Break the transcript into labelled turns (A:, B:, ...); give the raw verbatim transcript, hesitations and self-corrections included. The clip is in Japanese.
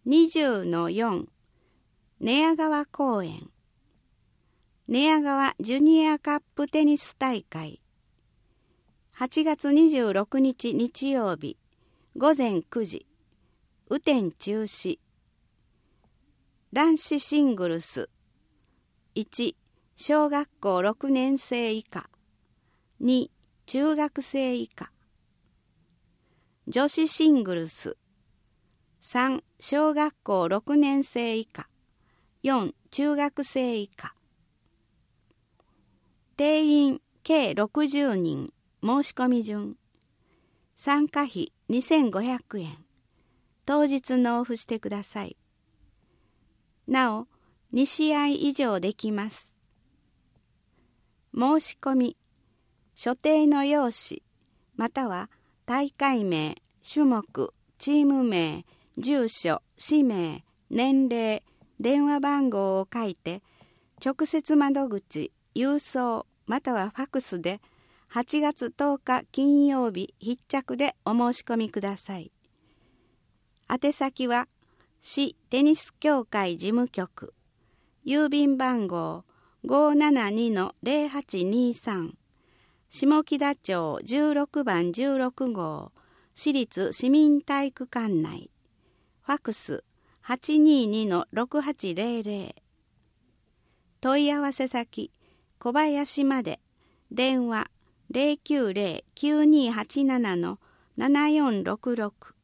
A: にじゅうのよん 寝屋川公園。寝屋川ジュニアカップテニス大会。はちがつにじゅうろくにち日曜日ごぜんくじ、雨天中止。男子シングルス。いち、小学校ろくねん生以下。に、中学生以下。女子シングルス。さん、小学校ろくねん生以下。よん、中学生以下。定員計ろくじゅうにん。申し込み順。参加費にせんごひゃくえん。当日納付してください。なお、にしあい以上できます。申し込み、所定の用紙、または大会名、種目、チーム名、住所、氏名、年齢、電話番号を書いて、直接窓口、郵送、またはファクスではちがつとおか金曜日必着でお申し込みください。宛先は市テニス協会事務局、郵便番号 ごーななにのぜろはちにさん、下木田町じゅうろくばんじゅうろくごう、市立市民体育館内。ファクス はちにーにのろくはちぜろぜろ。問い合わせ先小林まで。電話 ゼロきゅうゼロ きゅうにーはちなな のななよんろくろく。